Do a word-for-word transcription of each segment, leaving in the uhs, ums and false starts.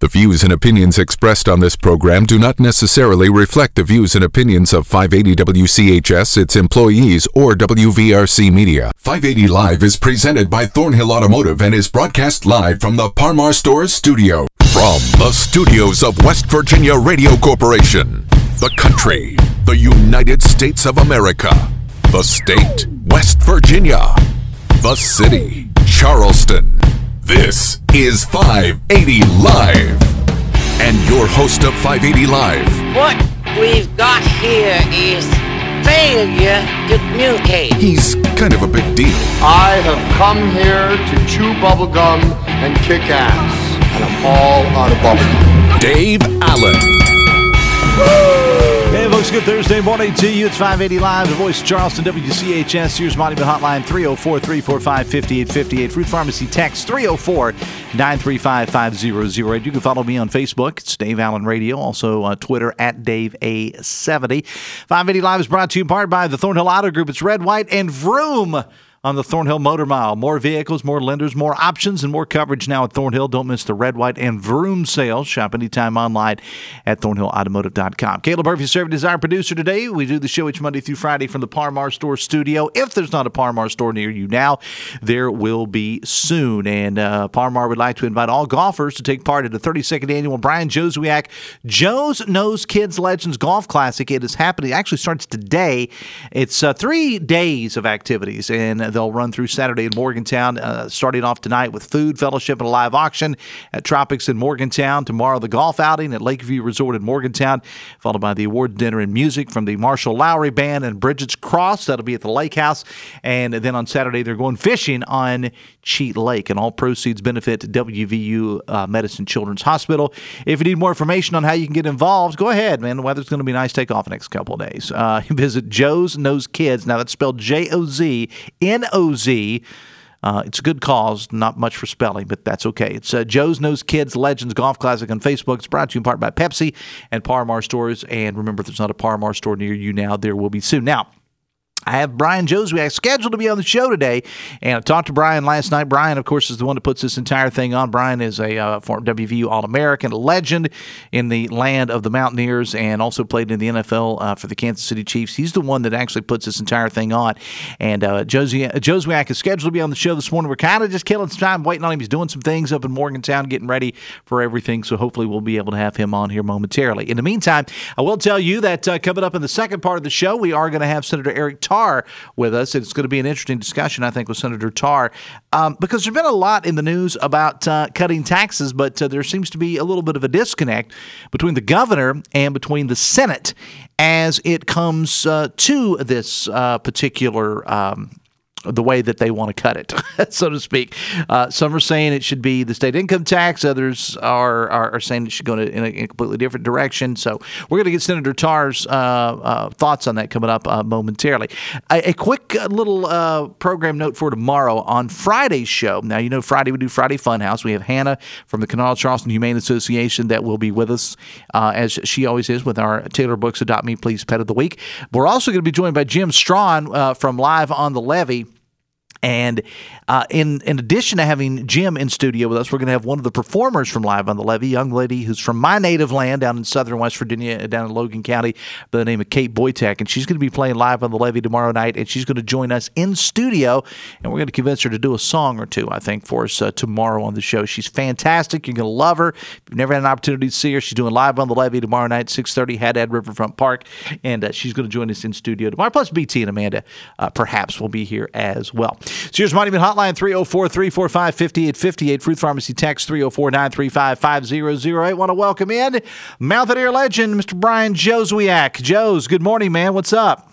The views and opinions expressed on this program do not necessarily reflect the views and opinions of five eighty W C H S, its employees, or W V R C Media. five eighty Live is presented by Thornhill Automotive and is broadcast live from the Par-Mar Stores studio. From the studios of West Virginia Radio Corporation, the country, the United States of America, the state, West Virginia, the city, Charleston. This is five eighty Live. And your host of five eighty Live. What we've got here is failure to communicate. He's kind of a big deal. I have come here to chew bubblegum and kick ass. And I'm all out of bubblegum. Dave Allen. Hey, folks, good Thursday morning to you. It's five eighty Live, the voice of Charleston, W C H S. Sears Monument Hotline, three oh four, three four five, five eight five eight. Fruit Pharmacy text, three oh four, nine three five, five oh oh eight. You can follow me on Facebook. It's Dave Allen Radio. Also on Twitter, at Dave A seventy. five eighty Live is brought to you in part by the Thornhill Auto Group. It's Red, White, and Vroom on the Thornhill Motor Mile. More vehicles, more lenders, more options, and more coverage now at Thornhill. Don't miss the Red, White, and Vroom sales. Shop anytime online at thornhill automotive dot com. Caleb Murphy, serving as our producer today. We do the show each Monday through Friday from the Par-Mar Store studio. If there's not a Par-Mar store near you now, there will be soon. And uh, Par-Mar would like to invite all golfers to take part in the thirty-second annual Brian Joswiak Joe's Knows Kids Legends Golf Classic. It is happening. It actually starts today. It's uh, three days of activities, and they'll run through Saturday in Morgantown, uh, starting off tonight with food, fellowship, and a live auction at Tropics in Morgantown. Tomorrow, the golf outing at Lakeview Resort in Morgantown, followed by the award dinner and music from the Marshall Lowry Band and Bridget's Cross. That'll be at the Lake House. And then on Saturday, they're going fishing on Cheat Lake, and all proceeds benefit W V U uh, Medicine Children's Hospital. If you need more information on how you can get involved, go ahead, man. The weather's going to be nice. Take off the next couple of days. Uh, visit Joe's Knows Kids. Now, that's spelled J O Z N O Z. Uh, it's a good cause, not much for spelling, but that's okay. It's uh, Joe's Knows Kids Legends Golf Classic on Facebook. It's brought to you in part by Pepsi and Par-Mar Stores. And remember, if there's not a Par-Mar store near you now, there will be soon. Now, I have Brian Joswiak scheduled to be on the show today, and I talked to Brian last night. Brian, of course, is the one that puts this entire thing on. Brian is a uh, former W V U All-American, a legend in the land of the Mountaineers, and also played in the N F L uh, for the Kansas City Chiefs. He's the one that actually puts this entire thing on, and uh, Josie, Joswiak is scheduled to be on the show this morning. We're kind of just killing some time, waiting on him. He's doing some things up in Morgantown, getting ready for everything, so hopefully we'll be able to have him on here momentarily. In the meantime, I will tell you that uh, coming up in the second part of the show, we are going to have Senator Eric Tarr with us. It's going to be an interesting discussion, I think, with Senator Tarr, um, because there's been a lot in the news about uh, cutting taxes, but uh, there seems to be a little bit of a disconnect between the governor and between the Senate as it comes uh, to this uh, particular um the way that they want to cut it, so to speak. Uh, some are saying it should be the state income tax. Others are are, are saying it should go in a, in a completely different direction. So we're going to get Senator Tarr's uh, uh, thoughts on that coming up uh, momentarily. A, a quick uh, little uh, program note for tomorrow on Friday's show. Now, you know, Friday we do Friday Funhouse. We have Hannah from the Kanawha Charleston Humane Association that will be with us, uh, as she always is, with our Taylor Books Adopt Me Please Pet of the Week. We're also going to be joined by Jim Strawn uh, from Live on the Levee. And uh, in in addition to having Jim in studio with us, we're going to have one of the performers from Live on the Levee, a young lady who's from my native land down in southern West Virginia, down in Logan County, by the name of Kate Boytek. And she's going to be playing Live on the Levee tomorrow night, and she's going to join us in studio, and we're going to convince her to do a song or two, I think, for us uh, tomorrow on the show. She's fantastic. You're going to love her. If you've never had an opportunity to see her, she's doing Live on the Levee tomorrow night, six thirty, Haddad Riverfront Park, and uh, she's going to join us in studio tomorrow. Plus, B T and Amanda uh, perhaps will be here as well. Sears Monument Hotline, three oh four, three four five, five eight five eight. Fruit Pharmacy text, three oh four, nine three five, five oh oh eight. Want to welcome in Mountaineer legend, Mister Brian Joswiak. Joes, good morning, man. What's up?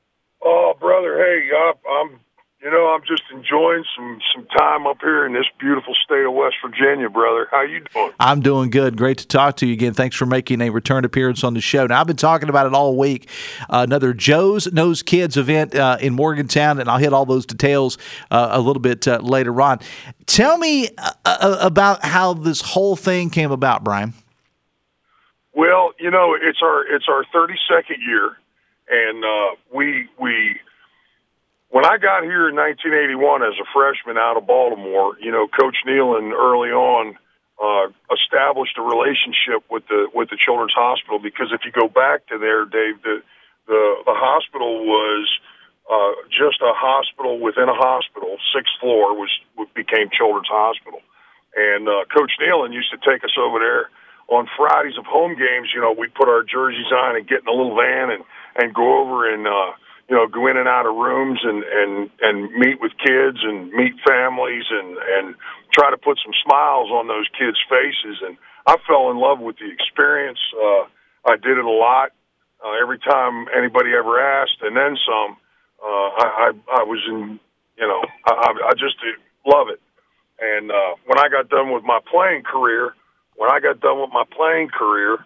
Oh, brother, hey, I, I'm, you know, I'm just enjoying some, some time up here in this beautiful state of West Virginia, brother. How you doing? I'm doing good. Great to talk to you again. Thanks for making a return appearance on the show. Now, I've been talking about it all week. Uh, another Joe's Knows Kids event uh, in Morgantown, and I'll hit all those details uh, a little bit uh, later on. Tell me uh, about how this whole thing came about, Brian. Well, you know, it's our it's our thirty-second year, and uh, we we. When I got here in nineteen eighty-one as a freshman out of Baltimore, you know, Coach Nealon early on uh, established a relationship with the with the Children's Hospital, because if you go back to there, Dave, the the, the hospital was uh, just a hospital within a hospital. Sixth floor was became Children's Hospital, and uh, Coach Nealon used to take us over there on Fridays of home games. You know, we'd put our jerseys on and get in a little van and and go over and uh, you know, go in and out of rooms and, and, and meet with kids and meet families and, and try to put some smiles on those kids' faces. And I fell in love with the experience. Uh, I did it a lot. Uh, every time anybody ever asked, and then some, uh, I, I, I was in, you know, I, I just love it. And uh, when I got done with my playing career, when I got done with my playing career,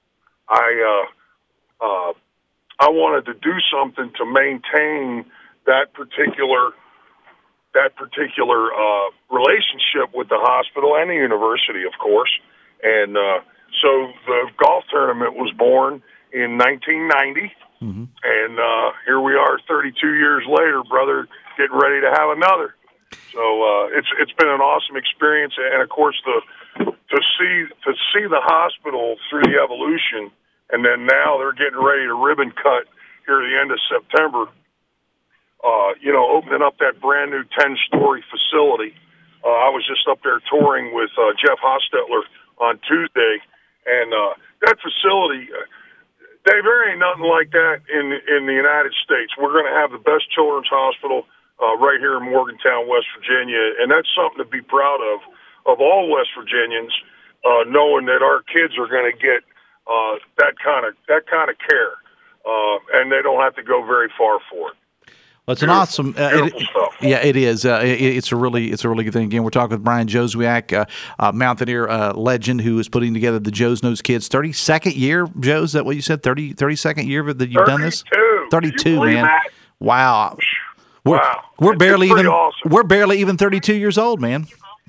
I, uh, uh, I wanted to do something to maintain that particular that particular uh, relationship with the hospital and the university, of course. And uh, so the golf tournament was born in nineteen ninety, mm-hmm. and uh, here we are, thirty-two years later, brother, getting ready to have another. So uh, it's it's been an awesome experience, and of course the to see to see the hospital through the evolution. And then now they're getting ready to ribbon cut here at the end of September, uh, you know, opening up that brand new ten-story facility. Uh, I was just up there touring with uh, Jeff Hostetler on Tuesday, and uh, that facility, uh, Dave, there ain't nothing like that in, in the United States. We're going to have the best children's hospital uh, right here in Morgantown, West Virginia, and that's something to be proud of, of all West Virginians, uh, knowing that our kids are going to get Uh, that kind of that kind of care, uh, and they don't have to go very far for it. Well, it's an awesome, uh, it, yeah, it is. Uh, it, it's a really, it's a really good thing. Again, we're talking with Brian Joswiak, uh, uh, Mountaineer uh, legend, who is putting together the Joe's Knows Kids. thirty-second year, Joe, is that what you said? thirty, thirty-second year that you've done this? thirty-two, man. That? Wow. We're, wow. We're barely even. Awesome. We're barely even thirty-two years old, man.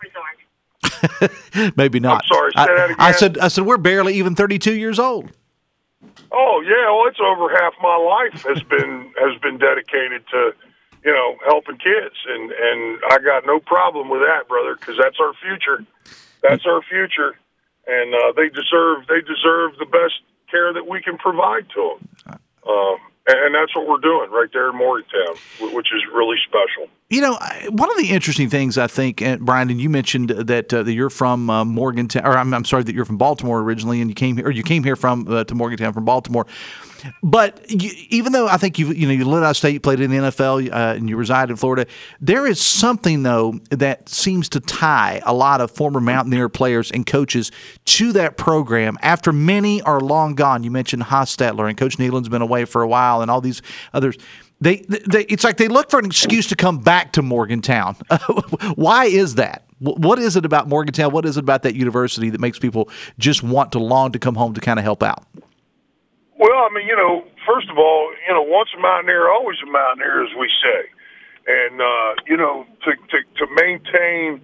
Maybe not. I'm sorry, say I, that again. I said, I said, we're barely even thirty-two years old. Oh yeah, well, it's over half my life has been has been dedicated to, you know, helping kids, and and I got no problem with that, brother, because that's our future. That's our future, and uh, they deserve they deserve the best care that we can provide to them. Um, And that's what we're doing right there in Morgantown, which is really special. You know, one of the interesting things I think, and Brian, and you mentioned that uh, that you're from uh, Morgantown, or I'm, I'm sorry that you're from Baltimore originally, and you came here, or you came here from uh, to Morgantown from Baltimore. But you, even though I think you you know you lit out of state, you played in the N F L, uh, and you reside in Florida, there is something though that seems to tie a lot of former Mountaineer players and coaches to that program after many are long gone. You mentioned Hostetler, and Coach Nealon's been away for a while, and all these others. They, they it's like they look for an excuse to come back to Morgantown. Why is that? What is it about Morgantown? What is it about that university that makes people just want to long to come home to kind of help out? Well, I mean, you know, first of all, you know, once a Mountaineer, always a Mountaineer, as we say. And, uh, you know, to, to, to maintain,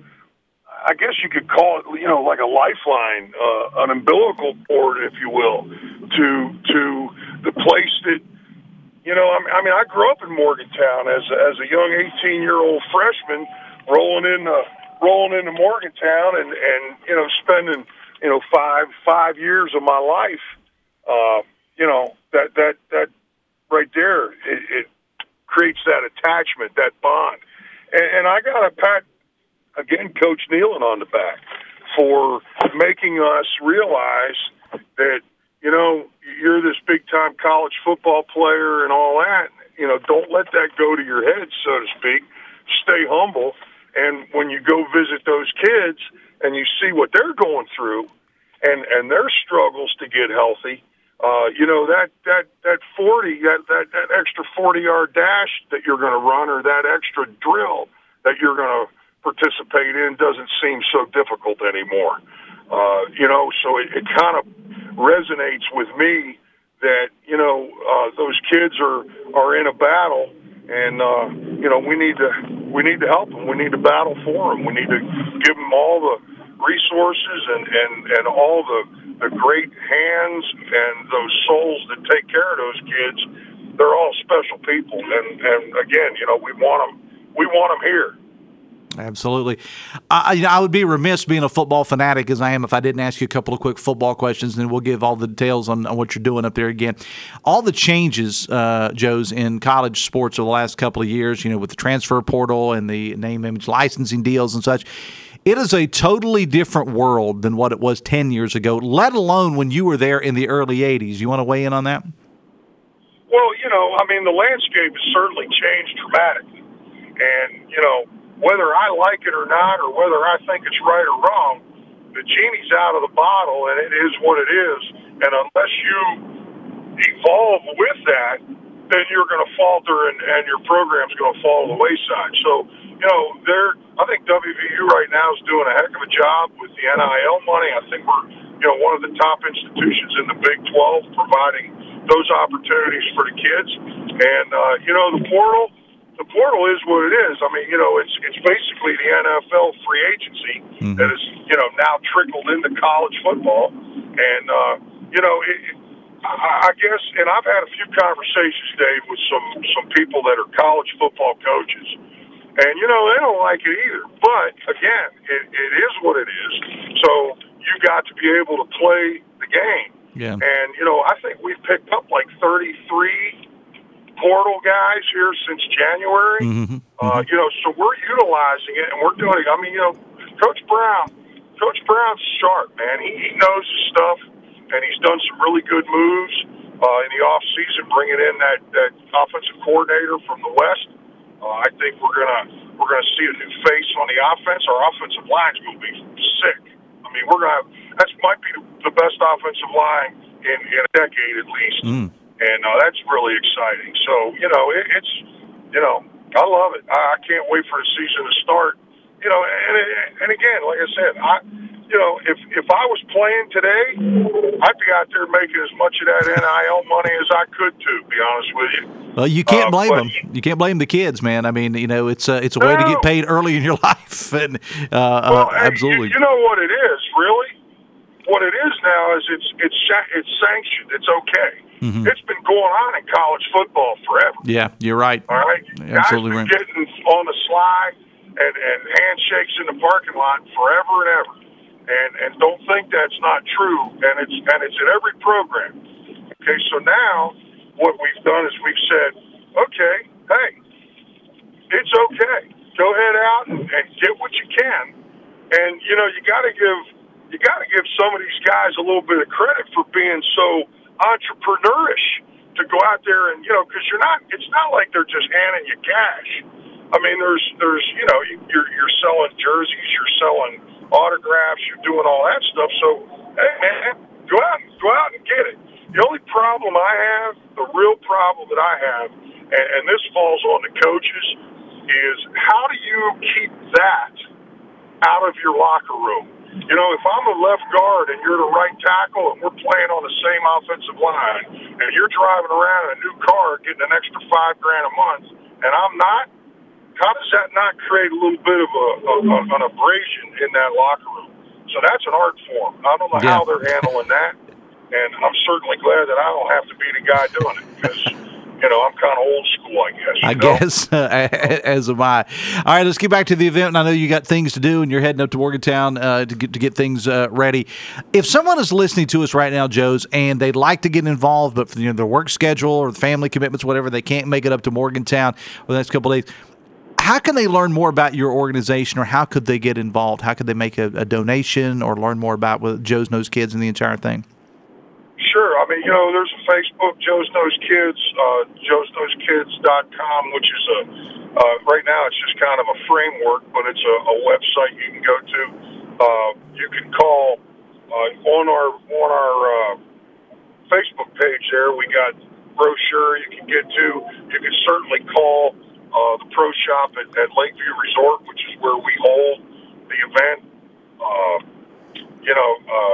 I guess you could call it, you know, like a lifeline, uh, an umbilical cord, if you will, to to the place that, you know, I mean, I mean, I grew up in Morgantown as as a young eighteen-year-old freshman, rolling into rolling into Morgantown, and, and you know, spending you know five five years of my life. Uh, you know, that that that right there, it, it creates that attachment, that bond, and, and I got to pat again Coach Nealon on the back for making us realize that, you know, you're this big-time college football player and all that. You know, don't let that go to your head, so to speak. Stay humble. And when you go visit those kids and you see what they're going through and, and their struggles to get healthy, uh, you know, that, that, that forty, that, that, that extra forty-yard dash that you're going to run, or that extra drill that you're going to participate in, doesn't seem so difficult anymore. Uh, you know, so it, it kind of resonates with me that, you know, uh, those kids are, are in a battle, and, uh, you know, we need to, we need to help them. We need to battle for them. We need to give them all the resources and, and, and all the, the great hands and those souls that take care of those kids. They're all special people. And, and again, you know, we want them, we want them here. Absolutely. I, you know, I would be remiss being a football fanatic as I am if I didn't ask you a couple of quick football questions, and then we'll give all the details on, on what you're doing up there again. All the changes, uh, Joe's, in college sports over the last couple of years, you know, with the transfer portal and the name, image, licensing deals and such, it is a totally different world than what it was ten years ago, let alone when you were there in the early eighties. You want to weigh in on that? Well, you know, I mean, the landscape has certainly changed dramatically. And, you know, whether I like it or not, or whether I think it's right or wrong, the genie's out of the bottle, and it is what it is. And unless you evolve with that, then you're going to falter, and, and your program's going to fall to the wayside. So, you know, they're, I think W V U right now is doing a heck of a job with the N I L money. I think we're, you know, one of the top institutions in the Big twelve providing those opportunities for the kids. And, uh, you know, the portal, the portal is what it is. I mean, you know, it's it's basically the N F L free agency mm-hmm. that is, you know, now trickled into college football. And, uh, you know, it, I, I guess, and I've had a few conversations, Dave, with some, some people that are college football coaches. And, you know, they don't like it either. But, again, it, it is what it is. So you got to be able to play the game. Yeah. And, you know, I think we've picked up like thirty-three portal guys here since January. Mm-hmm. Uh, you know, so we're utilizing it, and we're doing it. I mean, you know, Coach Brown, Coach Brown's sharp, man. He, he knows his stuff, and he's done some really good moves uh, in the offseason, bringing in that, that offensive coordinator from the West. Uh, I think we're gonna we're gonna see a new face on the offense. Our offensive line's gonna be sick. I mean, we're gonna have, that might be the best offensive line in, in a decade at least, mm. and uh, that's really exciting. So you know, it, it's you know, I love it. I, I can't wait for the season to start. You know, and and again, like I said, I you know, if if I was playing today, I'd be out there making as much of that N I L money as I could, to be honest with you. Well, you can't uh, blame but, them. You can't blame the kids, man. I mean, you know, it's a it's a way no. to get paid early in your life, and uh, well, uh, absolutely. You, you know what it is, really. What it is now is it's it's it's sanctioned. It's okay. Mm-hmm. It's been going on in college football forever. Yeah, you're right. All right, absolutely guys right. Getting on the sly and, and handshakes in the parking lot forever and ever, and and don't think that's not true. And it's and it's in every program. Okay, so now what we've done is we've said, okay, hey, it's okay. Go ahead out and, and get what you can, and you know you got to give. You got to give some of these guys a little bit of credit for being so entrepreneurish to go out there and, you know, because you're not, it's not like they're just handing you cash. I mean, there's, there's, you know, you're, you're selling jerseys, you're selling autographs, you're doing all that stuff. So, hey, man, go out, go out and get it. The only problem I have, the real problem that I have, and, and this falls on the coaches, is how do you keep that out of your locker room? You know, if I'm a left guard and you're the right tackle and we're playing on the same offensive line and you're driving around in a new car getting an extra five grand a month and I'm not, how does that not create a little bit of a, a, a an abrasion in that locker room? So that's an art form. I don't know yeah. how they're handling that, and I'm certainly glad that I don't have to be the guy doing it because, you know, I'm kind of old school, I guess. I know? guess, uh, as am I. All right, let's get back to the event. And I know you got things to do, and you're heading up to Morgantown uh, to get to get things uh, ready. If someone is listening to us right now, Joe's, and they'd like to get involved, but for, you know, their work schedule or family commitments, whatever, they can't make it up to Morgantown for the next couple of days, how can they learn more about your organization, or how could they get involved? How could they make a, a donation or learn more about what Joe's Knows Kids and the entire thing? Sure. I mean, you know, there's a Facebook, Joe's Knows Kids, uh, joes knows kids dot com, which is a, uh, right now it's just kind of a framework, but it's a, a website you can go to. Uh, you can call uh, on our on our uh, Facebook page there. We got brochure you can get to. You can certainly call uh, the Pro Shop at, at Lakeview Resort, which is where we hold the event. Uh, you know, uh,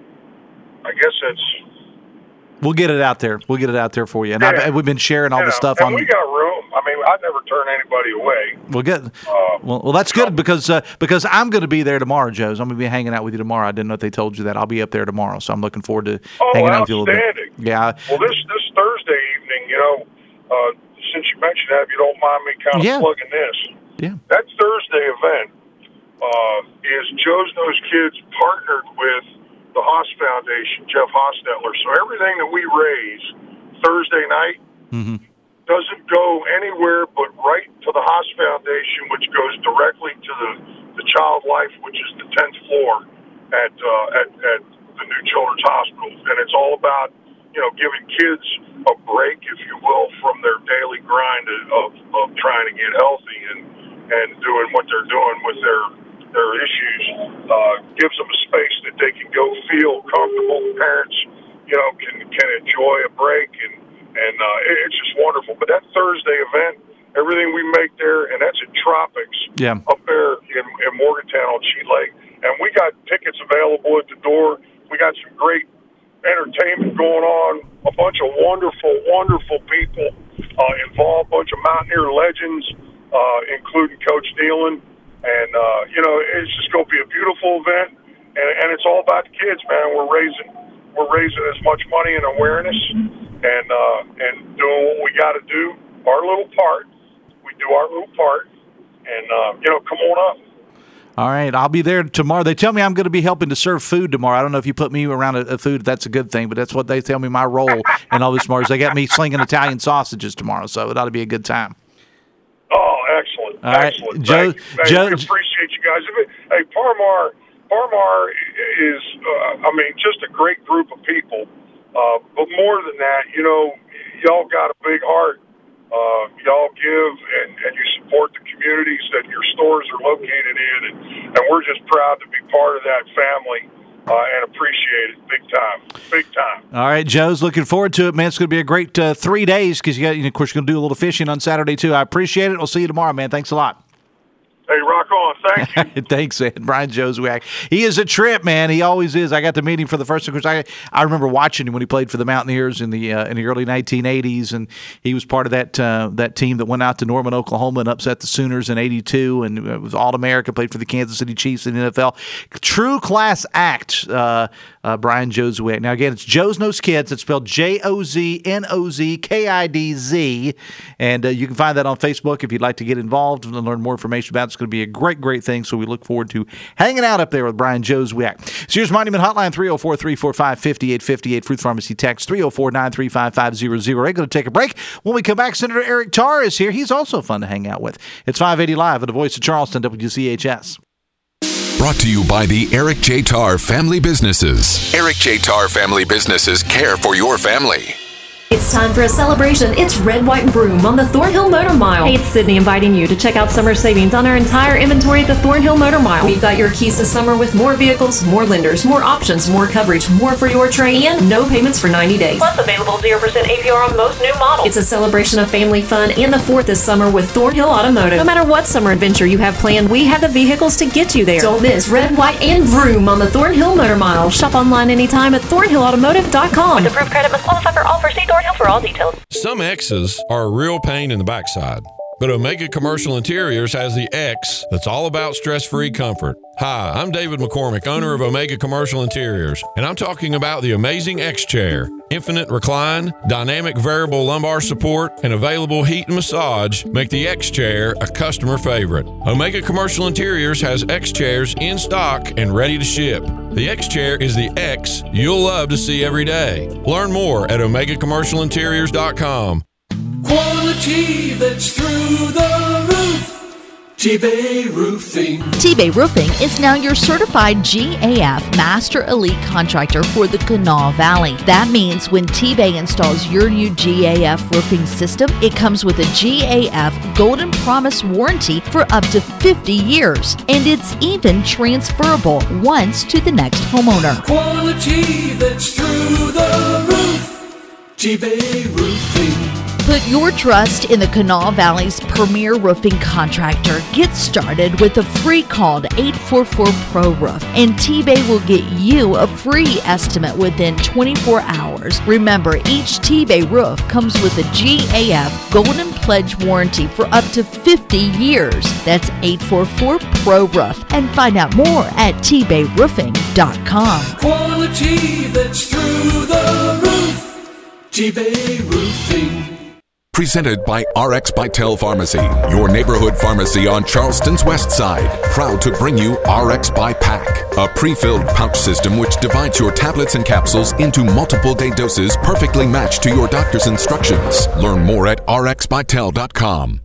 I guess it's... We'll get it out there. We'll get it out there for you. And yeah. I've, we've been sharing all yeah. the stuff and on. We got room. I mean, I never turn anybody away. Well, good. Uh, well, well, that's good because uh, because I'm going to be there tomorrow, Joe's. I'm going to be hanging out with you tomorrow. I didn't know if they told you that. I'll be up there tomorrow, so I'm looking forward to oh, hanging out with you a little bit. Yeah. Well, this this Thursday evening, you know, uh, since you mentioned that, if you don't mind me kind of yeah. plugging this. Yeah. That Thursday event uh, is Joe's Knows Kids partnered with the Haas Foundation, Jeff Hostetler. So everything that we raise Thursday night mm-hmm. doesn't go anywhere but right to the Haas Foundation, which goes directly to the, the Child Life, which is the tenth floor at, uh, at at the new Children's Hospital. And it's all about, you know, giving kids a break, if you will, from their daily grind of, of trying to get healthy and, and doing what they're doing with their their issues. Uh, gives them a space that they can go feel comfortable. Parents, you know, can can enjoy a break, and and uh, it, it's just wonderful. But that Thursday event, everything we make there, and that's at Tropics yeah. up there in, in Morgantown on Sheet Lake. And we got tickets available at the door. We got some great entertainment going on, a bunch of wonderful, wonderful people uh, involved, a bunch of Mountaineer legends, uh, including Coach Nealon. And, uh, you know, it's just going to be a beautiful event, and, and it's all about the kids, man. We're raising we're raising as much money and awareness and, uh, and doing what we got to do, our little part. We do our little part, and, uh, you know, come on up. All right, I'll be there tomorrow. They tell me I'm going to be helping to serve food tomorrow. I don't know if you put me around a, a food, that's a good thing, but that's what they tell me my role in all this tomorrow is they got me slinging Italian sausages tomorrow, so it ought to be a good time. Oh, excellent. All right, excellent. Joe, Thank you. Thank Joe, you. We appreciate you guys. Hey, Parmar, Parmar is, uh, I mean, just a great group of people. Uh, but more than that, you know, y'all got a big heart. Uh, y'all give and, and you support the communities that your stores are located in, and, and we're just proud to be part of that family uh, and appreciate it big time, big time. All right, Joe's looking forward to it, man. It's going to be a great uh, three days because you got, you know, of course, you're going to do a little fishing on Saturday too. I appreciate it. We'll see you tomorrow, man. Thanks a lot. Hey, rock on. Thank you. Thanks, man. Brian Joswiak. He is a trip, man. He always is. I got to meet him for the first time. Of course, I, I remember watching him when he played for the Mountaineers in the uh, in the early nineteen eighties, and he was part of that uh, that team that went out to Norman, Oklahoma, and upset the Sooners in eighty-two, and it was All-America, played for the Kansas City Chiefs in the N F L. True class act, uh, uh, Brian Joswiak. Now, again, it's Joe's Knows Kids. It's spelled J O Z N O Z K I D Z, and uh, you can find that on Facebook if you'd like to get involved and learn more information about it. It's going to be a great, great thing, so we look forward to hanging out up there with Brian Joswiak. Sears Monument Hotline, three oh four, three four five, five eight five eight. Fruit Pharmacy text, three oh four, nine three five, five oh oh eight. Going to take a break. When we come back, Senator Eric Tarr is here. He's also fun to hang out with. It's five eighty Live at the Voice of Charleston, W C H S. Brought to you by the Eric J. Tarr Family Businesses. Eric J. Tarr Family Businesses care for your family. It's time for a celebration. It's Red, White, and Broom on the Thornhill Motor Mile. Hey, it's Sydney inviting you to check out summer savings on our entire inventory at the Thornhill Motor Mile. We've got your keys to summer with more vehicles, more lenders, more options, more coverage, more for your trade, and no payments for ninety days. Plus available zero percent A P R on most new models. It's a celebration of family fun and the fourth this summer with Thornhill Automotive. No matter what summer adventure you have planned, we have the vehicles to get you there. Don't miss Red, White, and Vroom on the Thornhill Motor Mile. Shop online anytime at thornhill automotive dot com. With approved credit must qualify for offers. See Thornhill for all details. Some X's are a real pain in the backside, but Omega Commercial Interiors has the X that's all about stress-free comfort. Hi, I'm David McCormick, owner of Omega Commercial Interiors, and I'm talking about the amazing X-Chair. Infinite recline, dynamic variable lumbar support, and available heat and massage make the X-Chair a customer favorite. Omega Commercial Interiors has X-Chairs in stock and ready to ship. The X-Chair is the X you'll love to see every day. Learn more at omega commercial interiors dot com. Quality that's through the roof. T-Bay Roofing. T-Bay Roofing is now your certified G A F Master Elite Contractor for the Kanawha Valley. That means when T-Bay installs your new G A F roofing system, it comes with a G A F Golden Promise warranty for up to fifty years. And it's even transferable once to the next homeowner. Quality that's through the roof. T-Bay Roofing. Put your trust in the Kanawha Valley's premier roofing contractor. Get started with a free call to eight four four P R O Roof, and T-Bay will get you a free estimate within twenty-four hours. Remember, each T-Bay roof comes with a G A F Golden Pledge warranty for up to fifty years. That's eight four four P R O Roof, and find out more at T Bay roofing dot com. Quality that's through the roof. T-Bay Roofing. Presented by R X Bytel Pharmacy, your neighborhood pharmacy on Charleston's west side. Proud to bring you R X by Pack, a pre-filled pouch system which divides your tablets and capsules into multiple day doses perfectly matched to your doctor's instructions. Learn more at r x bytel dot com.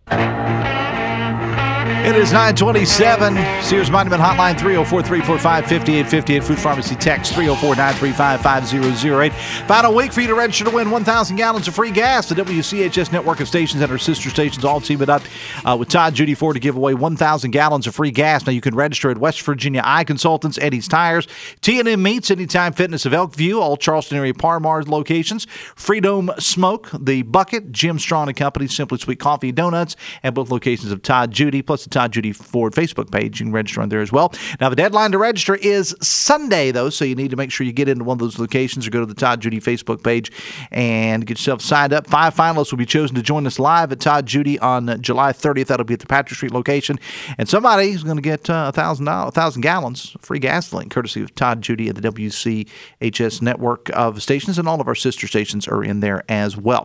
It is nine twenty-seven. Sears Monument Hotline, three oh four, three four five, five eight five eight. Food Pharmacy text, three oh four, nine three five, five oh oh eight. Final week for you to register to win one thousand gallons of free gas. The W C H S network of stations and our sister stations all teaming up uh, with Todd Judy Ford to give away one thousand gallons of free gas. Now, you can register at West Virginia Eye Consultants, Eddie's Tires, T and M Meats, Anytime Fitness of Elkview, all Charleston area Par Mars locations, Freedom Smoke, The Bucket, Jim Strong and Company, Simply Sweet Coffee and Donuts, and both locations of Todd Judy, plus the Todd Judy Ford Facebook page. You can register on there as well. Now, the deadline to register is Sunday, though, so you need to make sure you get into one of those locations or go to the Todd Judy Facebook page and get yourself signed up. Five finalists will be chosen to join us live at Todd Judy on July thirtieth. That'll be at the Patrick Street location. And somebody is going to get uh, one thousand gallons free gasoline, courtesy of Todd Judy at the W C H S network of stations, and all of our sister stations are in there as well.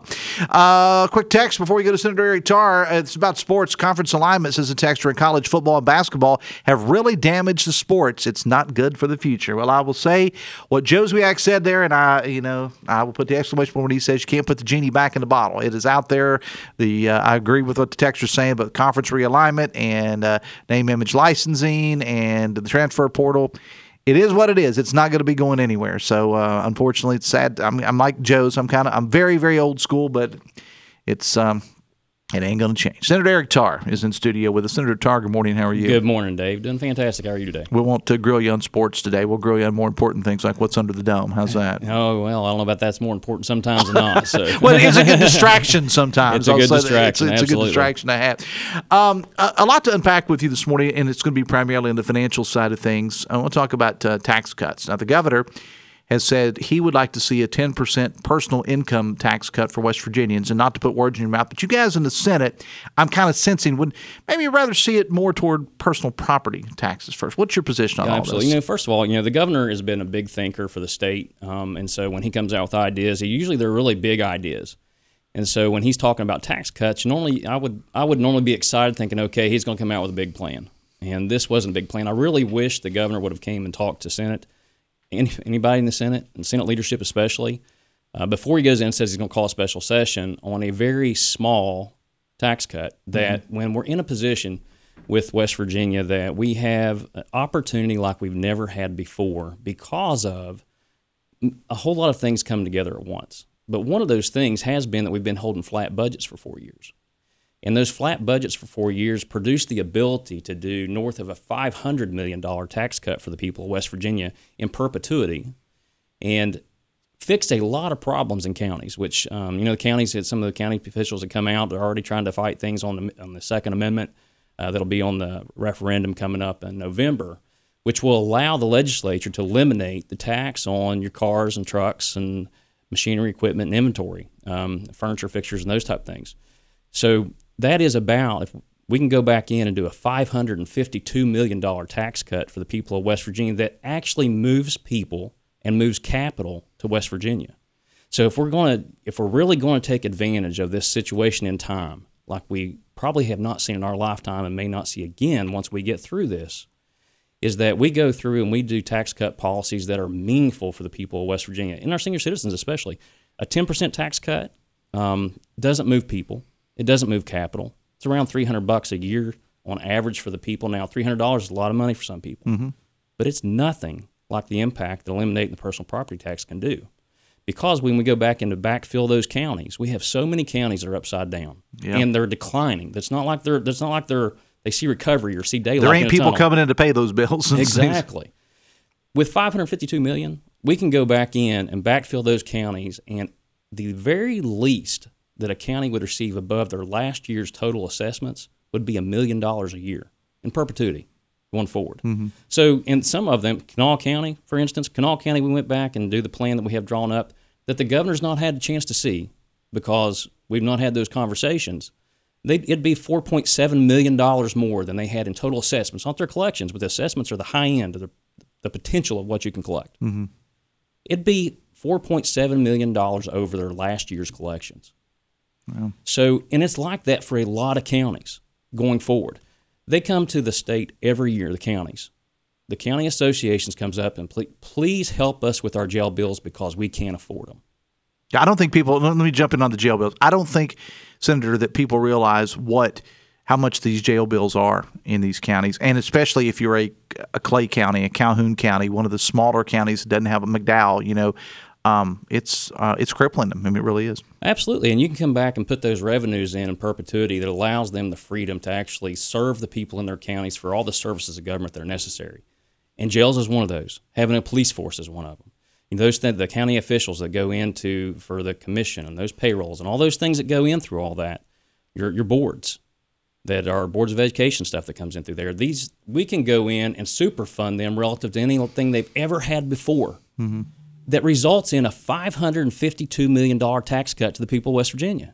Uh, quick text before we go to Senator Eric Tarr. It's about sports. Conference alignment, says a texter, in college football and basketball have really damaged the sports. It's not good for the future. Well, I will say what Joe Zwiak said there, and I, you know, I will put the exclamation point when he says you can't put the genie back in the bottle. It is out there. The uh, I agree with what the texter's saying about conference realignment and uh, name, image licensing and the transfer portal. It is what it is. It's not going to be going anywhere. So, uh, unfortunately, it's sad. I'm, I'm like Joe, so I'm kind of I'm very, very old school, but it's um, it ain't going to change. Senator Eric Tarr is in studio with us. Senator Tarr, good morning. How are you? Good morning, Dave. Doing fantastic. How are you today? We won't to grill you on sports today. We'll grill you on more important things like what's under the dome. How's that? Oh, well, I don't know about that's more important sometimes than not. So. Well, it is a good distraction sometimes. It's a good distraction. It's, it's a good distraction to have. Um, a, a lot to unpack with you this morning, and it's going to be primarily on the financial side of things. I want to talk about uh, tax cuts. Now, the governor has said he would like to see a ten percent personal income tax cut for West Virginians, and not to put words in your mouth, but you guys in the Senate, I'm kind of sensing, would maybe rather see it more toward personal property taxes first. What's your position on yeah, all absolutely. this? You know, first of all, you know, the governor has been a big thinker for the state, um, and so when he comes out with ideas, he, usually they're really big ideas. And so when he's talking about tax cuts, normally I would I would normally be excited thinking, okay, he's going to come out with a big plan. And this wasn't a big plan. I really wish the governor would have came and talked to Senate. Any, anybody in the Senate, and Senate leadership especially, uh, before he goes in and says he's going to call a special session on a very small tax cut, that mm-hmm. when we're in a position with West Virginia that we have an opportunity like we've never had before because of a whole lot of things coming together at once. But one of those things has been that we've been holding flat budgets for four years. And those flat budgets for four years produced the ability to do north of a five hundred million dollars tax cut for the people of West Virginia in perpetuity, and fixed a lot of problems in counties, which, um, you know, the counties, some of the county officials that come out are already trying to fight things on the, on the Second Amendment uh, that'll be on the referendum coming up in November, which will allow the legislature to eliminate the tax on your cars and trucks and machinery, equipment, and inventory, um, furniture, fixtures, and those type of things. So that is about, if we can go back in and do a five hundred fifty-two million dollars tax cut for the people of West Virginia that actually moves people and moves capital to West Virginia. So if we're going to, if we're really going to take advantage of this situation in time, like we probably have not seen in our lifetime and may not see again once we get through this, is that we go through and we do tax cut policies that are meaningful for the people of West Virginia, and our senior citizens especially. A ten percent tax cut um, doesn't move people. It doesn't move capital. It's around three hundred bucks a year on average for the people. Now, three hundred dollars is a lot of money for some people, mm-hmm. but it's nothing like the impact that eliminating the personal property tax can do. Because when we go back into backfill those counties, we have so many counties that are upside down, yeah. and they're declining. That's not like they're. That's not like they're. They see recovery or see daylight. There ain't people coming in to pay those bills. Exactly. With five hundred fifty-two million dollars, we can go back in and backfill those counties, and the very least that a county would receive above their last year's total assessments would be a million dollars a year in perpetuity going forward. Mm-hmm. So in some of them, Kanawha County, for instance, Kanawha County, we went back and do the plan that we have drawn up that the governor's not had a chance to see because we've not had those conversations. They'd, it'd be four point seven million dollars more than they had in total assessments. Not their collections, but the assessments are the high end of the, the potential of what you can collect. Mm-hmm. It'd be four point seven million dollars over their last year's collections. Yeah. So, and it's like that for a lot of counties going forward. They come to the state every year, the counties. The county associations comes up and please, please help us with our jail bills because we can't afford them. I don't think people, let me jump in on the jail bills. I don't think, Senator, that people realize what, how much these jail bills are in these counties, and especially if you're a, a Clay County, a Calhoun County, one of the smaller counties that doesn't have a McDowell, you know, um, it's uh, it's crippling them. I mean, it really is. Absolutely, and you can come back and put those revenues in in perpetuity that allows them the freedom to actually serve the people in their counties for all the services of government that are necessary. And jails is one of those. Having a police force is one of them. You know, those th- the county officials that go into for the commission and those payrolls and all those things that go in through all that, your your boards that are boards of education stuff that comes in through there. These we can go in and super fund them relative to anything they've ever had before. Mm-hmm. That results in a five hundred fifty-two million dollars tax cut to the people of West Virginia.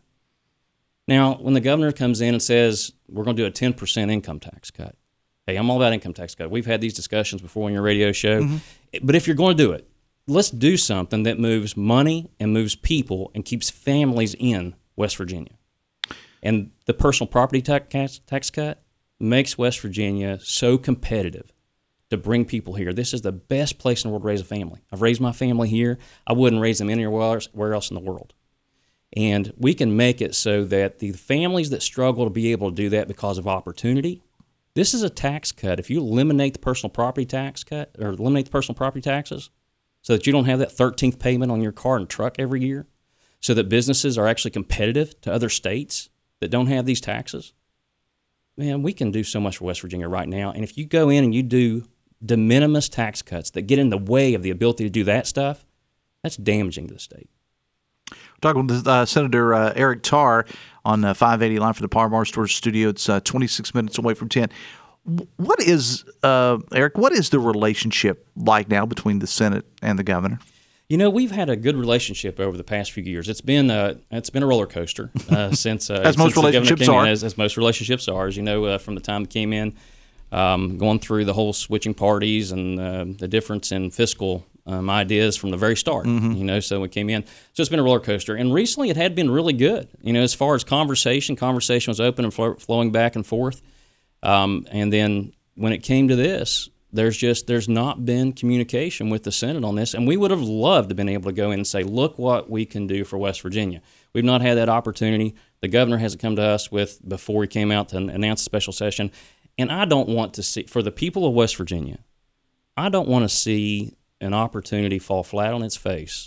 Now, when the governor comes in and says, we're going to do a ten percent income tax cut. Hey, I'm all about income tax cut. We've had these discussions before on your radio show. Mm-hmm. But if you're going to do it, let's do something that moves money and moves people and keeps families in West Virginia. And the personal property tax, tax cut makes West Virginia so competitive to bring people here. This is the best place in the world to raise a family. I've raised my family here. I wouldn't raise them anywhere else, where else in the world. And we can make it so that the families that struggle to be able to do that because of opportunity, this is a tax cut. If you eliminate the personal property tax cut or eliminate the personal property taxes so that you don't have that thirteenth payment on your car and truck every year, so that businesses are actually competitive to other states that don't have these taxes, man, we can do so much for West Virginia right now. And if you go in and you do de minimis tax cuts that get in the way of the ability to do that stuff, that's damaging to the state. We're talking with uh, Senator uh, Eric Tarr on uh, five eighty Line for the Par Bar Stores studio. It's uh, twenty-six minutes away from ten. What is, uh, Eric, what is the relationship like now between the Senate and the governor? You know, we've had a good relationship over the past few years. It's been uh, it's been a roller coaster uh, since uh, as most since relationships are. In, as, as most relationships are, as you know, uh, from the time it came in, um, going through the whole switching parties and uh, the difference in fiscal um, ideas from the very start. Mm-hmm. You know, so we came in, so it's been a roller coaster. And recently, it had been really good. You know, as far as conversation, conversation was open and flo- flowing back and forth. Um, and then when it came to this, there's just there's not been communication with the Senate on this, and we would have loved to have been able to go in and say, look what we can do for West Virginia. We've not had that opportunity. The governor hasn't come to us with before he came out to announce a special session, and I don't want to see, for the people of West Virginia, I don't want to see an opportunity fall flat on its face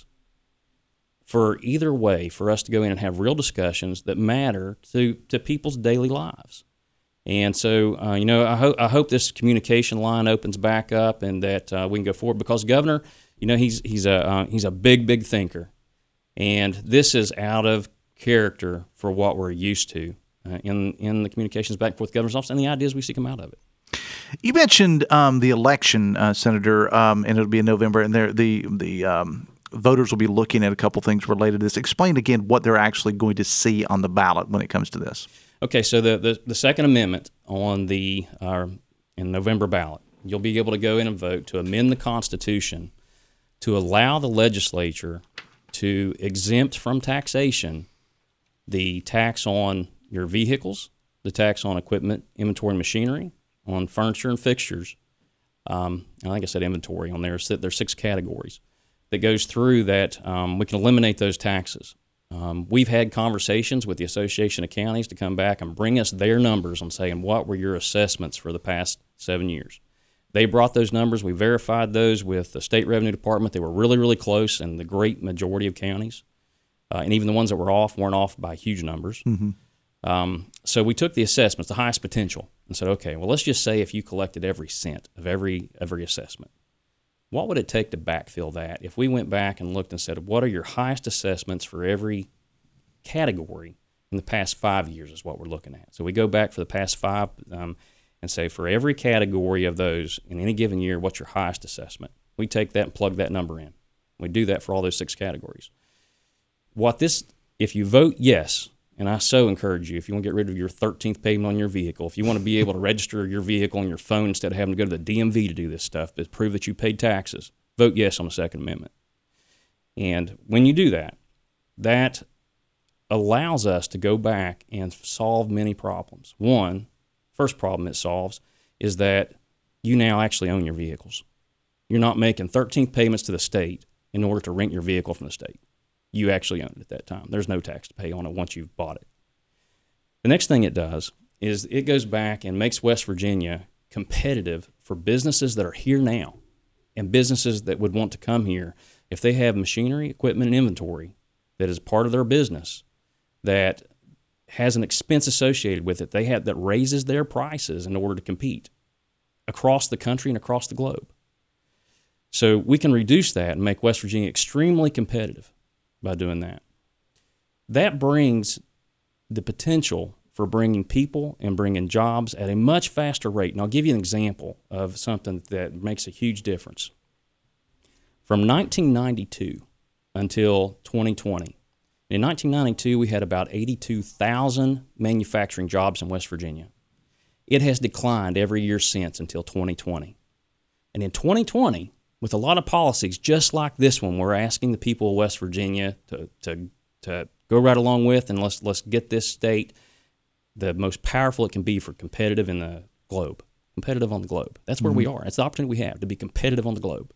for either way for us to go in and have real discussions that matter to, to people's daily lives. And so, uh, you know, I hope I hope this communication line opens back up and that uh, we can go forward because Governor, you know, he's he's a uh, he's a big big thinker, and this is out of character for what we're used to uh, in in the communications back and forth with the governor's office and the ideas we see come out of it. You mentioned um, the election, uh, Senator, um, and it'll be in November, and there the the um, voters will be looking at a couple things related to this. Explain again what they're actually going to see on the ballot when it comes to this. Okay, so the, the, the Second Amendment on the uh, in November ballot, you'll be able to go in and vote to amend the Constitution to allow the legislature to exempt from taxation the tax on your vehicles, the tax on equipment, inventory, and machinery, on furniture and fixtures. Um, I think I said inventory on there. There's six categories that goes through that. Um, we can eliminate those taxes. Um, we've had conversations with the Association of Counties to come back and bring us their numbers on saying what were your assessments for the past seven years. They brought those numbers. We verified those with the State Revenue Department. They were really, really close in the great majority of counties. Uh, and even the ones that were off weren't off by huge numbers. Mm-hmm. Um, so we took the assessments, the highest potential, and said, okay, well, let's just say if you collected every cent of every every assessment, what would it take to backfill that if we went back and looked and said, what are your highest assessments for every category in the past five years is what we're looking at. So we go back for the past five um, and say for every category of those in any given year, what's your highest assessment? We take that and plug that number in. We do that for all those six categories. What this, if you vote yes, and I so encourage you, if you want to get rid of your thirteenth payment on your vehicle, if you want to be able to register your vehicle on your phone instead of having to go to the D M V to do this stuff to prove that you paid taxes, vote yes on the Second Amendment. And when you do that, that allows us to go back and solve many problems. One, first problem it solves is that you now actually own your vehicles. You're not making thirteenth payments to the state in order to rent your vehicle from the state. You actually own it at that time. There's no tax to pay on it once you've bought it. The next thing it does is it goes back and makes West Virginia competitive for businesses that are here now and businesses that would want to come here if they have machinery, equipment, and inventory that is part of their business that has an expense associated with it. They have that raises their prices in order to compete across the country and across the globe. So we can reduce that and make West Virginia extremely competitive by doing that. That brings the potential for bringing people and bringing jobs at a much faster rate. And I'll give you an example of something that makes a huge difference. From nineteen ninety-two until twenty twenty, in nineteen ninety-two we had about eighty-two thousand manufacturing jobs in West Virginia. It has declined every year since until twenty twenty. And in twenty twenty, with a lot of policies just like this one, we're asking the people of West Virginia to to, to go right along with, and let's let's get this state the most powerful it can be for competitive in the globe, competitive on the globe. That's where mm-hmm. we are. That's the opportunity we have to be competitive on the globe.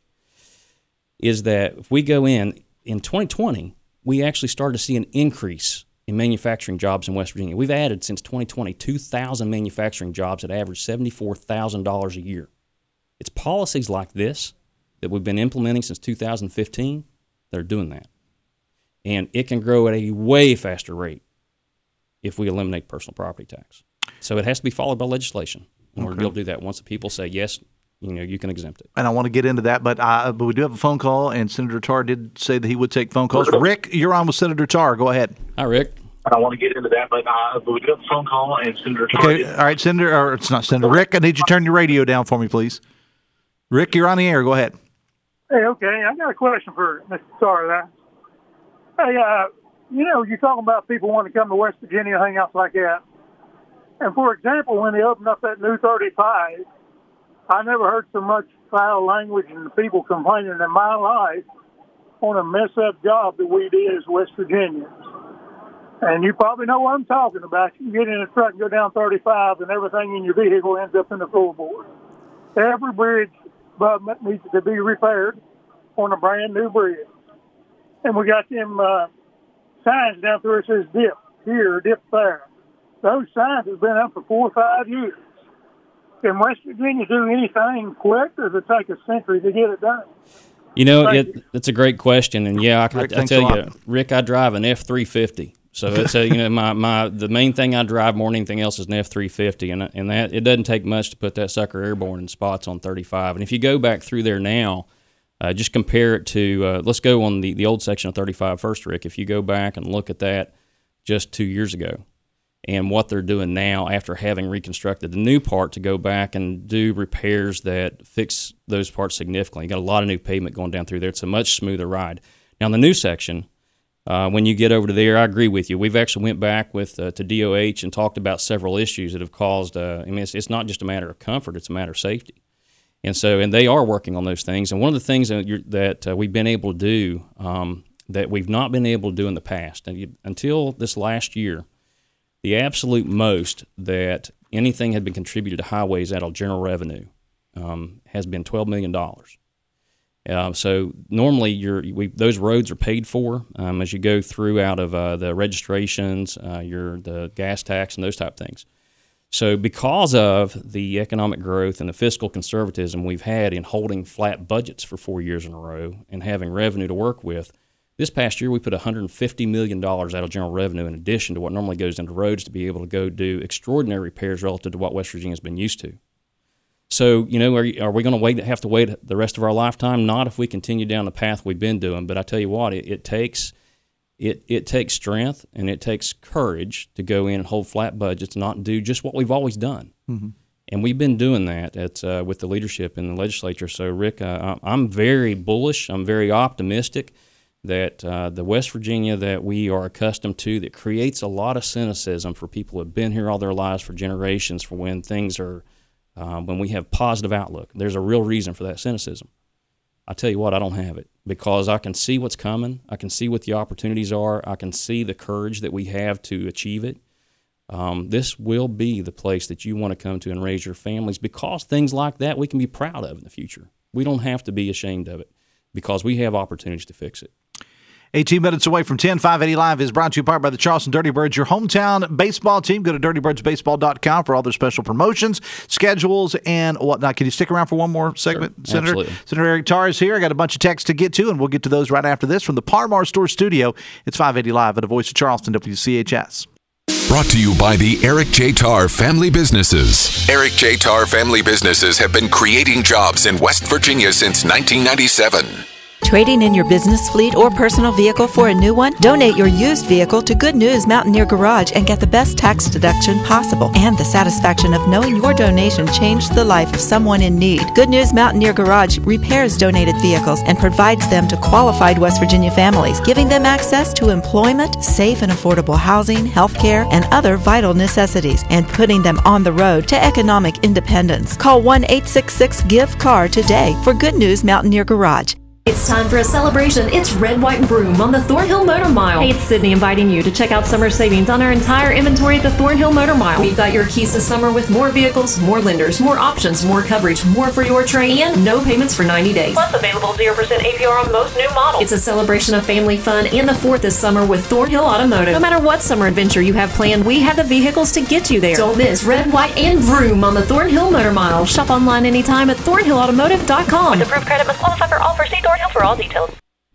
Is that if we go in, in twenty twenty, we actually started to see an increase in manufacturing jobs in West Virginia. We've added since twenty twenty two thousand manufacturing jobs that average seventy-four thousand dollars a year. It's policies like this that we've been implementing since two thousand fifteen that are doing that. And it can grow at a way faster rate if we eliminate personal property tax. So it has to be followed by legislation. And okay. we're able to do that once the people say, yes, you know, you can exempt it. And I want to get into that, but uh, but we do have a phone call, and Senator Tarr did say that he would take phone calls. Rick, you're on with Senator Tarr. Go ahead. Hi, Rick. I don't want to get into that, but, uh, but we do have a phone call, and Senator Tarr. Okay, all right, Senator, or it's not Senator. Rick, I need you to turn your radio down for me, please. Rick, you're on the air. Go ahead. Hey, okay, I got a question for Mister Tarr. Hey, uh, you know, you're talking about people wanting to come to West Virginia, hangouts like that. And for example, when they opened up that new thirty-five, I never heard so much foul language and people complaining in my life on a mess up job that we did as West Virginians. And you probably know what I'm talking about. You get in a truck and go down thirty-five, and everything in your vehicle ends up in the floorboard. Every bridge abutment needs to be repaired on a brand new bridge. And we got them uh, signs down there that says dip here, dip there. Those signs have been up for four or five years. Can West Virginia do anything quick, or does it take a century to get it done? You know, it, it's a great question, and yeah, I, Rick, I, I tell you, Rick, I drive an F three fifty. So it's a, you know, my, my the main thing I drive more than anything else is an F three fifty, and and that it doesn't take much to put that sucker airborne in spots on thirty-five. And if you go back through there now, uh, just compare it to uh, let's go on the, the old section of thirty-five first, Rick. If you go back and look at that just two years ago, and what they're doing now after having reconstructed the new part to go back and do repairs that fix those parts significantly. You got a lot of new pavement going down through there. It's a much smoother ride. Now in the new section. Uh, when you get over to there, I agree with you. We've actually went back with uh, to D O H and talked about several issues that have caused. Uh, I mean, it's, it's not just a matter of comfort; it's a matter of safety. And so, and they are working on those things. And one of the things that, you're, that uh, we've been able to do um, that we've not been able to do in the past, and you, until this last year, the absolute most that anything had been contributed to highways out of general revenue um, has been twelve million dollars. Uh, so normally you're, we, those roads are paid for um, as you go through out of uh, the registrations, uh, your the gas tax, and those type of things. So because of the economic growth and the fiscal conservatism we've had in holding flat budgets for four years in a row and having revenue to work with, this past year we put one hundred fifty million dollars out of general revenue in addition to what normally goes into roads to be able to go do extraordinary repairs relative to what West Virginia's been used to. So, you know, are, are we going to wait? Have to wait the rest of our lifetime? Not if we continue down the path we've been doing. But I tell you what, it, it takes it it takes strength and it takes courage to go in and hold flat budgets, and not do just what we've always done. Mm-hmm. And we've been doing that at uh, with the leadership in the legislature. So, Rick, uh, I'm very bullish. I'm very optimistic that uh, the West Virginia that we are accustomed to, that creates a lot of cynicism for people who have been here all their lives for generations, for when things are. Um, when we have positive outlook, there's a real reason for that cynicism. I tell you what, I don't have it because I can see what's coming. I can see what the opportunities are. I can see the courage that we have to achieve it. Um, this will be the place that you want to come to and raise your families because things like that we can be proud of in the future. We don't have to be ashamed of it because we have opportunities to fix it. eighteen minutes away from ten, five eighty Live is brought to you in part by the Charleston Dirty Birds, your hometown baseball team. Go to dirty birds baseball dot com for all their special promotions, schedules, and whatnot. Can you stick around for one more segment, Sure, Senator? absolutely. Senator Eric Tarr is here. I got a bunch of texts to get to, and we'll get to those right after this from the Parmar Store Studio. It's five eighty Live at the Voice of Charleston, W C H S. Brought to you by the Eric J. Tarr Family Businesses. Eric J. Tarr Family Businesses have been creating jobs in West Virginia since nineteen ninety-seven. Trading in your business fleet or personal vehicle for a new one? Donate your used vehicle to Good News Mountaineer Garage and get the best tax deduction possible and the satisfaction of knowing your donation changed the life of someone in need. Good News Mountaineer Garage repairs donated vehicles and provides them to qualified West Virginia families, giving them access to employment, safe and affordable housing, health care, and other vital necessities, and putting them on the road to economic independence. Call one eight six six give C A R today for Good News Mountaineer Garage. It's time for a celebration. It's Red, White, and Broom on the Thornhill Motor Mile. Hey, it's Sydney inviting you to check out summer savings on our entire inventory at the Thornhill Motor Mile. We've got your keys to summer with more vehicles, more lenders, more options, more coverage, more for your trade, and no payments for ninety days. Plus available zero percent A P R on most new models. It's a celebration of family fun and the fourth this summer with Thornhill Automotive. No matter what summer adventure you have planned, we have the vehicles to get you there. Don't miss Red, White, and Vroom on the Thornhill Motor Mile. Shop online anytime at thornhill automotive dot com. With approved credit must qualify for all for see Thornhill for all details.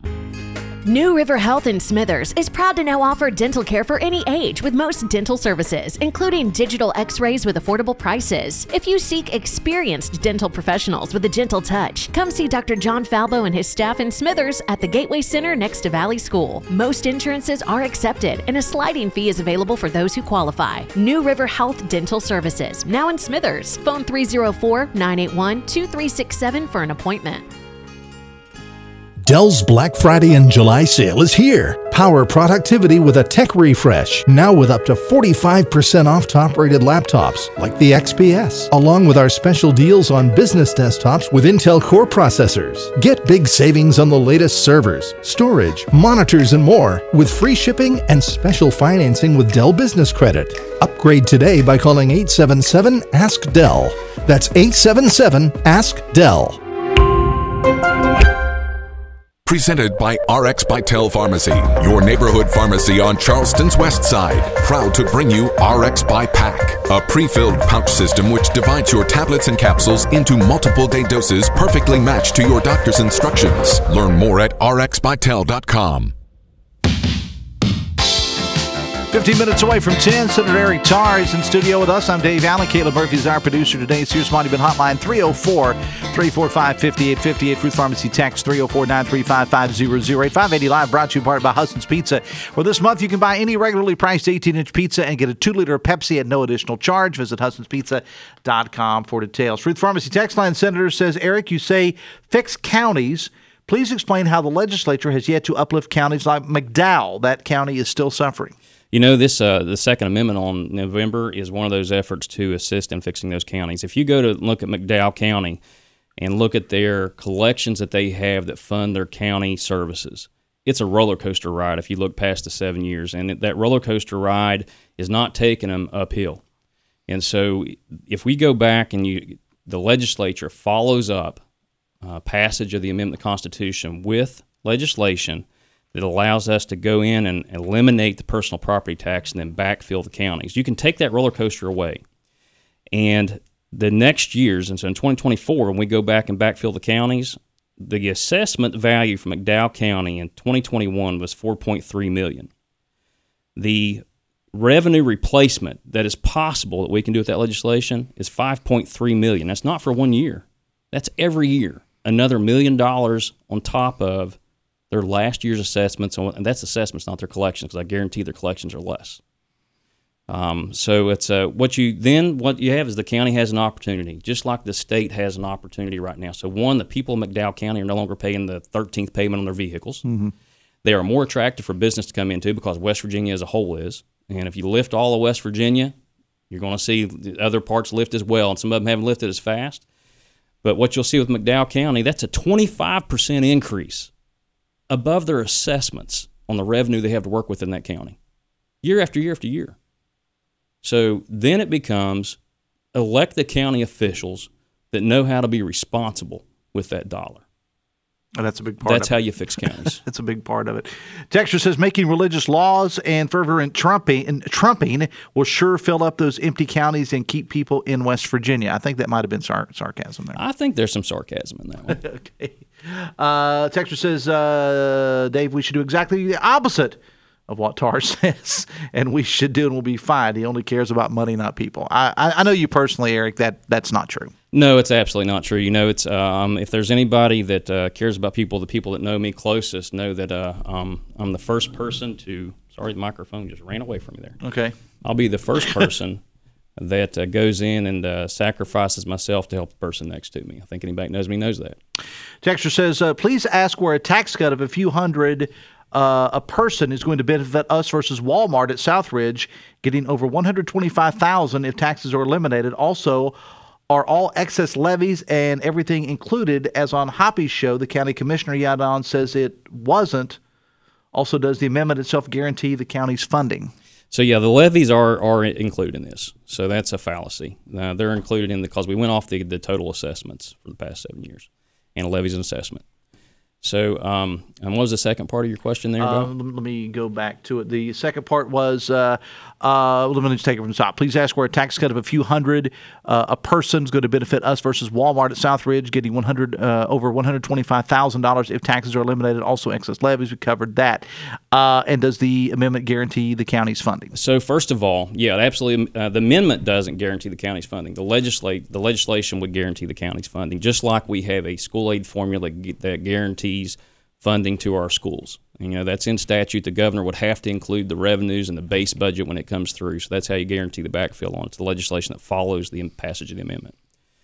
New River Health in Smithers is proud to now offer dental care for any age with most dental services, including digital x-rays with affordable prices. If you seek experienced dental professionals with a gentle touch, come see Doctor John Falbo and his staff in Smithers at the Gateway Center next to Valley School. Most insurances are accepted and a sliding fee is available for those who qualify. New River Health Dental Services, now in Smithers. Phone three oh four, nine eight one, two three six seven for an appointment. Dell's Black Friday and July sale is here. Power productivity with a tech refresh, now with up to forty-five percent off top-rated laptops like the X P S, along with our special deals on business desktops with Intel Core processors. Get big savings on the latest servers, storage, monitors, and more with free shipping and special financing with Dell Business Credit. Upgrade today by calling eight seven seven, ask Dell. That's eight seven seven, ask Dell. Presented by R X Bytel Pharmacy, your neighborhood pharmacy on Charleston's west side. Proud to bring you R X by Pack, a pre-filled pouch system which divides your tablets and capsules into multiple day doses perfectly matched to your doctor's instructions. Learn more at r x bytel dot com. fifteen minutes away from ten, Senator Eric Tarr is in studio with us. I'm Dave Allen. Caleb Murphy is our producer today. Sears Money Bin Hotline three oh four, three four five, five eight five eight. Fruit Pharmacy text three oh four, nine three five, five zero zero eight. five eighty Live brought to you in part by Hudson's Pizza, where this month you can buy any regularly priced eighteen-inch pizza and get a two liter Pepsi at no additional charge. Visit hudsons pizza dot com for details. Fruit Pharmacy text line, Senator says, Eric, you say fix counties. Please explain how the legislature has yet to uplift counties like McDowell. That county is still suffering. You know, this uh, the Second Amendment on November is one of those efforts to assist in fixing those counties. If you go to look at McDowell County and look at their collections that they have that fund their county services, it's a roller coaster ride if you look past the seven years. And that roller coaster ride is not taking them uphill. And so if we go back and you, the legislature follows up uh, passage of the amendment to the Constitution with legislation that allows us to go in and eliminate the personal property tax and then backfill the counties. You can take that roller coaster away. And the next years, and so in twenty twenty-four, when we go back and backfill the counties, the assessment value for McDowell County in twenty twenty-one was four point three million dollars. The revenue replacement that is possible that we can do with that legislation is five point three million dollars. That's not for one year. That's every year. Another million dollars on top of their last year's assessments, and that's assessments, not their collections, because I guarantee their collections are less. Um, so it's uh, what you then what you have is the county has an opportunity, just like the state has an opportunity right now. So one, the people of McDowell County are no longer paying the thirteenth payment on their vehicles. Mm-hmm. They are more attractive for business to come into because West Virginia as a whole is. And if you lift all of West Virginia, you're going to see the other parts lift as well, and some of them haven't lifted as fast. But what you'll see with McDowell County, that's a twenty-five percent increase above their assessments on the revenue they have to work with in that county, year after year after year. So then it becomes elect the county officials that know how to be responsible with that dollar. And that's a big part That's of it. how you fix counties. That's a big part of it. Texture says making religious laws and fervent trumping, and trumping will sure fill up those empty counties and keep people in West Virginia. I think that might have been sar- sarcasm there. I think there's some sarcasm in that one. Okay. Uh, Texture says, uh, Dave, we should do exactly the opposite of what Tar says, and we should do, and we'll be fine. He only cares about money, not people. I, I, I know you personally, Eric, that that's not true. No, it's absolutely not true. You know, it's um, if there's anybody that uh, cares about people, the people that know me closest know that uh, um, I'm the first person to. Sorry, the microphone just ran away from me there. Okay. I'll be the first person that uh, goes in and uh, sacrifices myself to help the person next to me. I think anybody that knows me knows that. Texture says, uh, please ask where a tax cut of a few hundred uh, a person is going to benefit us versus Walmart at Southridge, getting over one hundred twenty-five thousand dollars if taxes are eliminated. Also, are all excess levies and everything included, as on Hoppy's show, the county commissioner Yadon says it wasn't. Also, does the amendment itself guarantee the county's funding? So, yeah, the levies are, are included in this. So that's a fallacy. Uh, they're included in the, because we went off the, the total assessments for the past seven years, and levies and assessment. So, um, and what was the second part of your question there, Bill? Um, let me go back to it. The second part was, uh, uh, let me just take it from the top. Please ask where a tax cut of a few hundred uh, a person is going to benefit us versus Walmart at Southridge, getting one hundred uh, over one hundred twenty-five thousand dollars if taxes are eliminated. Also, excess levies. We covered that. Uh, and does the amendment guarantee the county's funding? So, first of all, yeah, absolutely. Uh, the amendment doesn't guarantee the county's funding. The legislate the legislation would guarantee the county's funding, just like we have a school aid formula that guarantees funding to our schools. You know, that's in statute. The governor would have to include the revenues in the base budget when it comes through. So that's how you guarantee the backfill on it. It's the legislation that follows the passage of the amendment.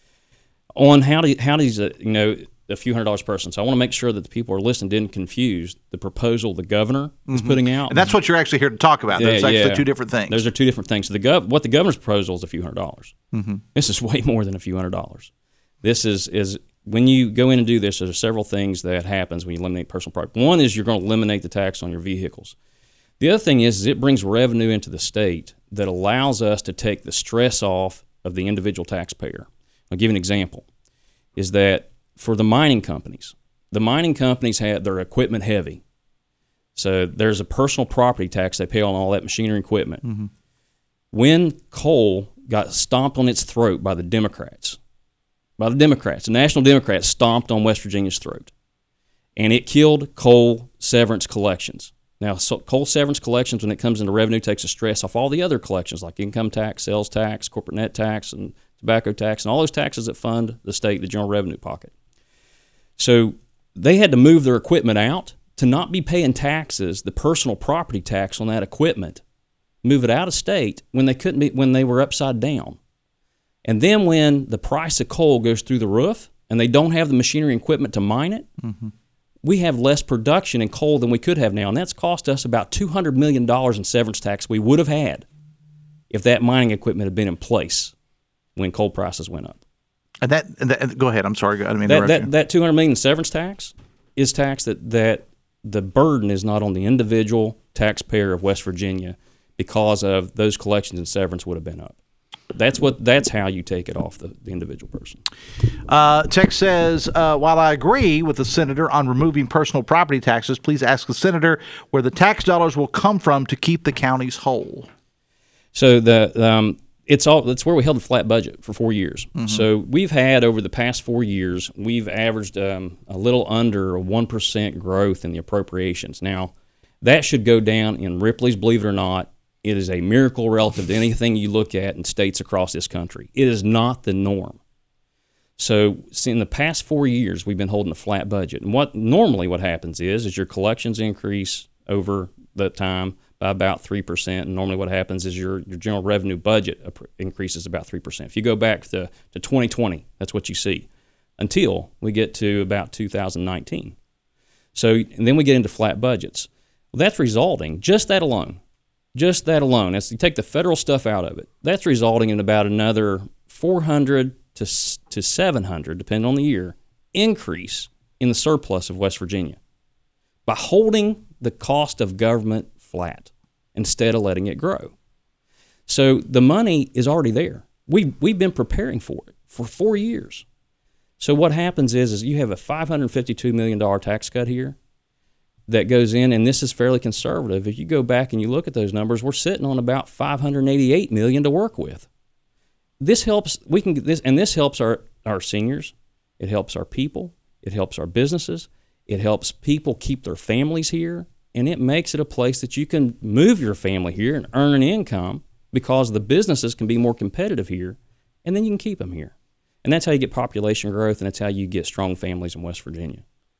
On how do how does it, you know, a few hundred dollars per person. So I want to make sure that the people who are listening didn't confuse the proposal the governor is Mm-hmm. putting out. And that's what you're actually here to talk about. That's Yeah, actually yeah. two different things. Those are two different things. So the gov, what the governor's proposal is a few hundred dollars. Mm-hmm. This is way more than a few hundred dollars. This is is when you go in and do this, there's several things that happens when you eliminate personal property. One is you're going to eliminate the tax on your vehicles. The other thing is, is it brings revenue into the state that allows us to take the stress off of the individual taxpayer. I'll give you an example. Is that for the mining companies, the mining companies have their equipment heavy. So there's a personal property tax they pay on all that machinery and equipment. Mm-hmm. When coal got stomped on its throat by the Democrats, by the Democrats, the National Democrats stomped on West Virginia's throat, and it killed coal severance collections. Now, so coal severance collections, when it comes into revenue, takes the stress off all the other collections like income tax, sales tax, corporate net tax, and tobacco tax, and all those taxes that fund the state, the general revenue pocket. So they had to move their equipment out to not be paying taxes, the personal property tax on that equipment, move it out of state when they couldn't be, when they were upside down. And then when the price of coal goes through the roof and they don't have the machinery and equipment to mine it, mm-hmm. we have less production in coal than we could have now. And that's cost us about two hundred million dollars in severance tax we would have had if that mining equipment had been in place when coal prices went up. And that, and that go ahead. I'm sorry. I didn't mean to That, interrupt that, you. that two hundred million dollars in severance tax is tax that, that the burden is not on the individual taxpayer of West Virginia because of those collections and severance would have been up. That's what. That's how you take it off the, the individual person. Uh, Tex says, uh, while I agree with the senator on removing personal property taxes, please ask the senator where the tax dollars will come from to keep the counties whole. So the um, it's all. That's where we held a flat budget for four years. Mhm. So we've had over the past four years, we've averaged um, a little under a one percent growth in the appropriations. Now, that should go down in Ripley's. Believe it or not, it is a miracle relative to anything you look at in states across this country. It is not the norm. So in the past four years, we've been holding a flat budget. And what normally what happens is, is your collections increase over the time by about three percent. And normally what happens is your, your general revenue budget increases about three percent. If you go back to, to twenty twenty, that's what you see until we get to about two thousand nineteen. So and then we get into flat budgets. Well, that's resulting, just that alone, Just that alone, as you take the federal stuff out of it, that's resulting in about another four hundred to to seven hundred, depending on the year, increase in the surplus of West Virginia by holding the cost of government flat instead of letting it grow. So the money is already there. We we've been preparing for it for four years. So what happens is, is you have a five hundred fifty-two million dollars tax cut here that goes in, and this is fairly conservative. If you go back and you look at those numbers, we're sitting on about five hundred eighty-eight million dollars to work with. This helps. We can get this, and this helps our, our seniors. It helps our people. It helps our businesses. It helps people keep their families here, and it makes it a place that you can move your family here and earn an income because the businesses can be more competitive here, and then you can keep them here. And that's how you get population growth, and that's how you get strong families in West Virginia.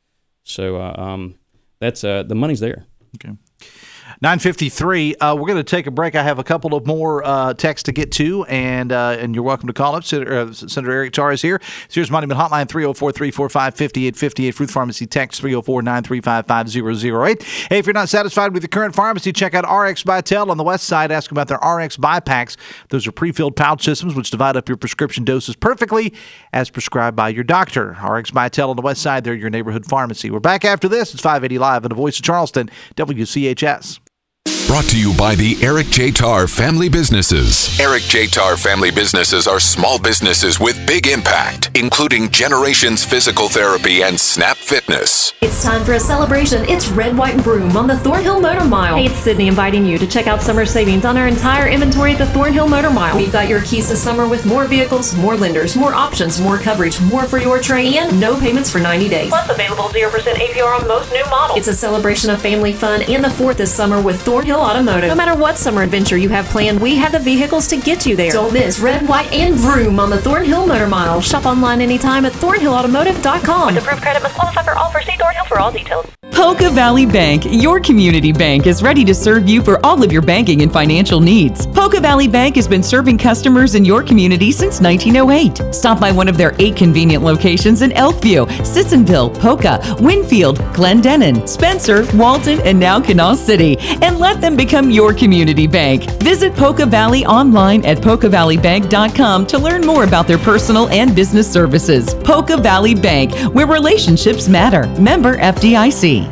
So uh, um, that's uh, the money's there. Okay. nine fifty-three. Uh, we're going to take a break. I have a couple of more uh, texts to get to, and uh, and you're welcome to call up. Senator, uh, Senator Eric Tarr is here. Sears Monument Hotline, three oh four, three four five, five eight five eight. Fruit Pharmacy text, three oh four, nine three five, five zero zero eight. Hey, if you're not satisfied with your current pharmacy, check out R X Vital on the west side. Ask about their R X Buy Packs. Those are pre-filled pouch systems which divide up your prescription doses perfectly as prescribed by your doctor. R X Vital on the west side. They're your neighborhood pharmacy. We're back after this. It's five eighty Live on the Voice of Charleston, W C H S. Brought to you by the Eric J. Tarr Family Businesses. Eric J. Tarr Family Businesses are small businesses with big impact, including Generations Physical Therapy and Snap Fitness. It's time for a celebration. It's Red, White, and Broom on the Thornhill Motor Mile. Hey, it's Sydney inviting you to check out summer savings on our entire inventory at the Thornhill Motor Mile. We've got your keys to summer with more vehicles, more lenders, more options, more coverage, more for your trade, and no payments for ninety days. Plus available zero percent A P R on most new models. It's a celebration of family fun and the fourth this summer with Thornhill Automotive. No matter what summer adventure you have planned, we have the vehicles to get you there. Don't miss Red, White, and Vroom on the Thornhill Motor Mile. Shop online anytime at thornhill automotive dot com. With approved credit must qualify for offer. See Thornhill for all details. Polka Valley Bank, your community bank, is ready to serve you for all of your banking and financial needs. Polka Valley Bank has been serving customers in your community since nineteen oh eight. Stop by one of their eight convenient locations in Elkview, Sissonville, Polka, Winfield, Glendenning, Spencer, Walton, and now Kanawha City, and let them become your community bank. Visit Polka Valley online at polka valley bank dot com to learn more about their personal and business services. Polka Valley Bank, where relationships matter. Member F D I C.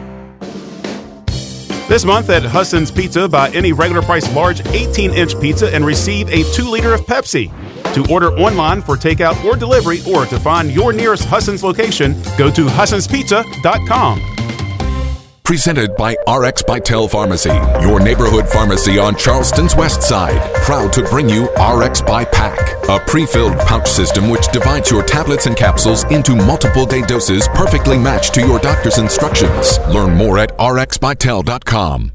This month at Husson's Pizza, buy any regular price large eighteen inch pizza and receive a two liter of Pepsi. To order online for takeout or delivery, or to find your nearest Husson's location, go to hussons pizza dot com. Presented by R X Vital Pharmacy, your neighborhood pharmacy on Charleston's west side. Proud to bring you R X Buy Pack, a pre-filled pouch system which divides your tablets and capsules into multiple day doses perfectly matched to your doctor's instructions. Learn more at r x vital dot com.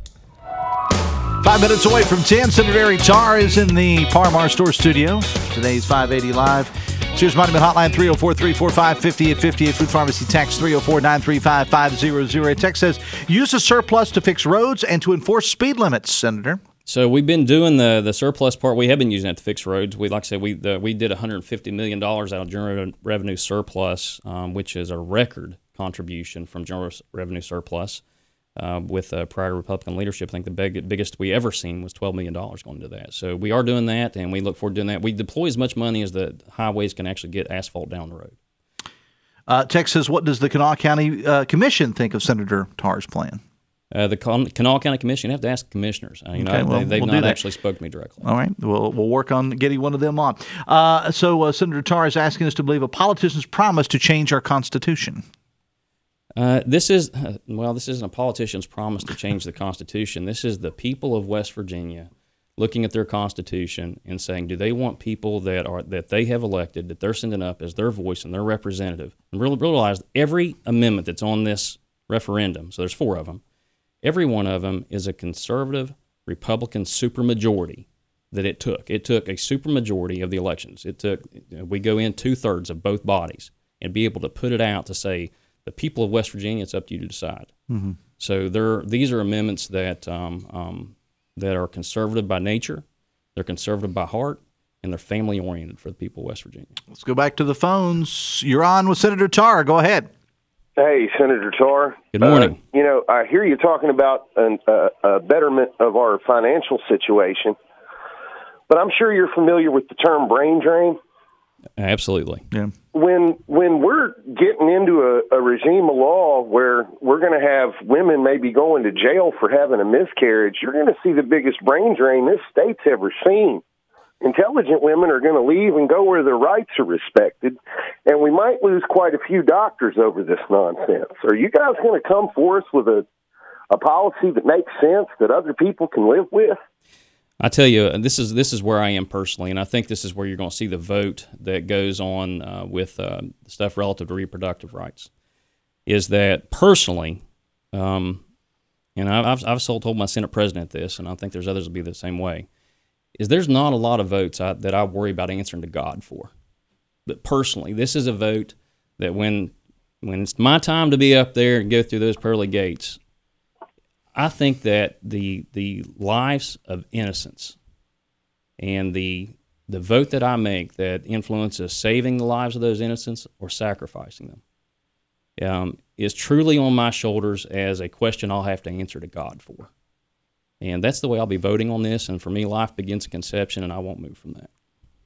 Five minutes away from ten, Senator Eric Tarr is in the Par-Mar Store Studio. Today's five eighty Live. Sears Monument Hotline, three oh four, three four five, five eight five eight. Food Pharmacy text, three oh four, nine three five, five zero zero eight. Text says, use the surplus to fix roads and to enforce speed limits, Senator. So we've been doing the the surplus part. We have been using that to fix roads. We, like I said, we the, we did one hundred fifty million dollars out of general revenue surplus, um, which is a record contribution from general revenue surplus. Uh, with uh, prior Republican leadership, I think the big, biggest we ever seen was twelve million dollars going into that. So we are doing that, and we look forward to doing that. We deploy as much money as the highways can actually get asphalt down the road. Uh, Tex says, what does the Kanawha County uh, Commission think of Senator Tarr's plan? Uh, the Con- Kanawha County Commission, you have to ask the commissioners. Uh, you okay, know, well, they, they've we'll not actually spoke to me directly. All right, we'll, we'll work on getting one of them on. Uh, so uh, Senator Tarr is asking us to believe a politician's promise to change our Constitution. Uh, this is, uh, well, this isn't a politician's promise to change the Constitution. This is the people of West Virginia looking at their Constitution and saying, do they want people that are that they have elected, that they're sending up as their voice and their representative? And really realize every amendment that's on this referendum, so there's four of them, every one of them is a conservative Republican supermajority that it took. It took a supermajority of the elections. It took, we go in two-thirds of both bodies and be able to put it out to say, the people of West Virginia, it's up to you to decide. Mm-hmm. So there, these are amendments that um, um, that are conservative by nature, they're conservative by heart, and they're family-oriented for the people of West Virginia. Let's go back to the phones. You're on with Senator Tarr. Go ahead. Hey, Senator Tarr. Good morning. Uh, you know, I hear you talking about an, uh, a betterment of our financial situation, but I'm sure you're familiar with the term brain drain. Absolutely. Yeah. When when we're getting into a, a regime of law where we're going to have women maybe going to jail for having a miscarriage, you're going to see the biggest brain drain this state's ever seen. Intelligent women are going to leave and go where their rights are respected, and we might lose quite a few doctors over this nonsense. Are you guys going to come forth with a, a policy that makes sense that other people can live with? I tell you, this is this is where I am personally, and I think this is where you're going to see the vote that goes on uh, with uh, stuff relative to reproductive rights. Is that personally, um, and I've I've told my Senate president this, and I think there's others will be the same way. Is there's not a lot of votes I, that I worry about answering to God for, but personally, this is a vote that when when it's my time to be up there and go through those pearly gates, I think that the the lives of innocents and the the vote that I make that influences saving the lives of those innocents or sacrificing them um, is truly on my shoulders as a question I'll have to answer to God for. And that's the way I'll be voting on this. And for me, life begins at conception, and I won't move from that.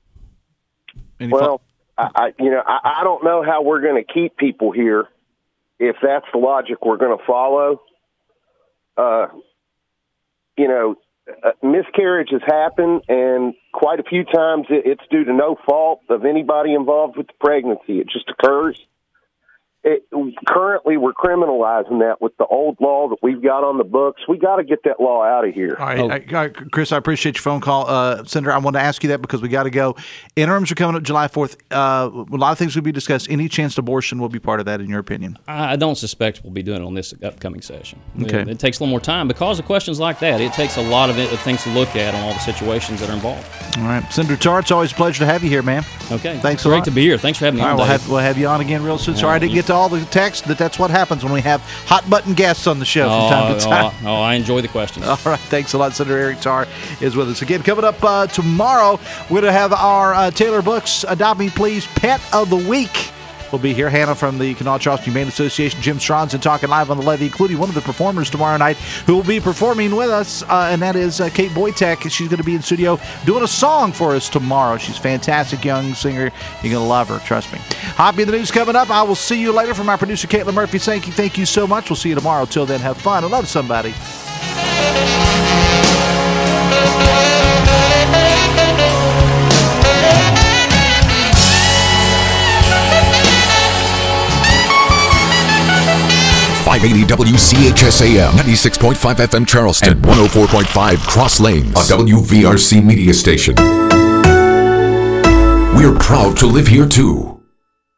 Any well, I, I, you know, I, I don't know how we're going to keep people here if that's the logic we're going to follow. Uh, you know, uh, miscarriages happen, and quite a few times it, it's due to no fault of anybody involved with the pregnancy. It just occurs. It, currently, we're criminalizing that with the old law that we've got on the books. We got to get that law out of here. All right, oh. I, I, Chris, I appreciate your phone call. Uh, Senator, I want to ask you that because we got to go. Interims are coming up July fourth. Uh, a lot of things will be discussed. Any chance abortion will be part of that, in your opinion? I don't suspect we'll be doing it on this upcoming session. Okay. It, it takes a little more time because of questions like that. It takes a lot of, it, of things to look at on all the situations that are involved. All right, Senator Tarr, it's always a pleasure to have you here, man. Okay. Thanks Great a lot. to be here. Thanks for having me all on, right, we'll Dave. have, we'll have you on again real soon. Yeah, Sorry I didn't you- get to all the texts, but that's what happens when we have hot-button guests on the show from Oh, time to time. oh, oh, I enjoy the questions. All right, thanks a lot. Senator Eric Tarr is with us again. Coming up uh, tomorrow, we're going to have our uh, Taylor Books Adopt Me Please Pet of the Week. We'll be here. Hannah from the Kanawha Charleston Humane Association, Jim Stronson talking live on the levee, including one of the performers tomorrow night who will be performing with us, uh, and that is uh, Kate Boytek. She's going to be in studio doing a song for us tomorrow. She's a fantastic young singer. You're going to love her, trust me. Hoppy in the news coming up. I will see you later. From our producer, Caitlin Murphy, thank you, thank you so much. We'll see you tomorrow. Till then, have fun and love somebody. five eighty W C H S A M, ninety-six point five F M Charleston, and one oh four point five Cross Lanes, a W V R C media station. We're proud to live here too.